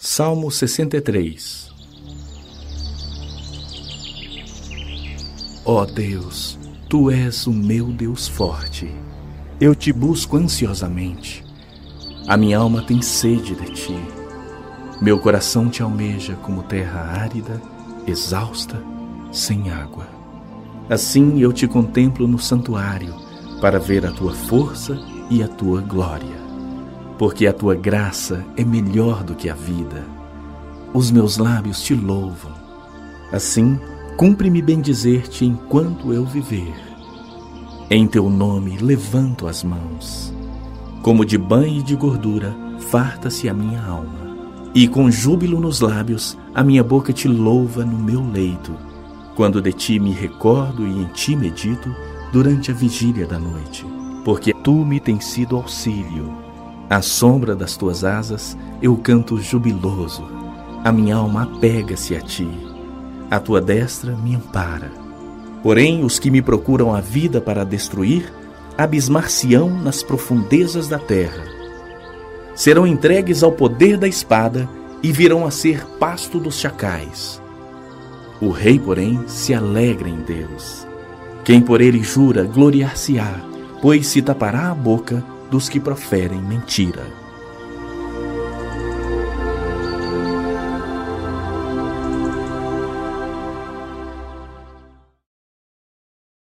Salmo 63. Ó Deus, Tu és o meu Deus forte. Eu te busco ansiosamente. A minha alma tem sede de Ti. Meu coração Te almeja como terra árida, exausta, sem água. Assim eu Te contemplo no santuário, para ver a Tua força e a Tua glória. Porque a Tua graça é melhor do que a vida. Os meus lábios Te louvam. Assim, cumpre-me bendizer-Te enquanto eu viver. Em Teu nome levanto as mãos. Como de banho e de gordura, farta-se a minha alma. E com júbilo nos lábios, a minha boca Te louva no meu leito, quando de Ti me recordo e em Ti medito durante a vigília da noite. Porque Tu me tens sido auxílio. À sombra das Tuas asas eu canto jubiloso. A minha alma apega-se a Ti. A Tua destra me ampara. Porém, os que me procuram a vida para destruir, abismar-se-ão nas profundezas da terra. Serão entregues ao poder da espada e virão a ser pasto dos chacais. O rei, porém, se alegra em Deus. Quem por ele jura, gloriar-se-á, pois se tapará a boca dos que proferem mentira.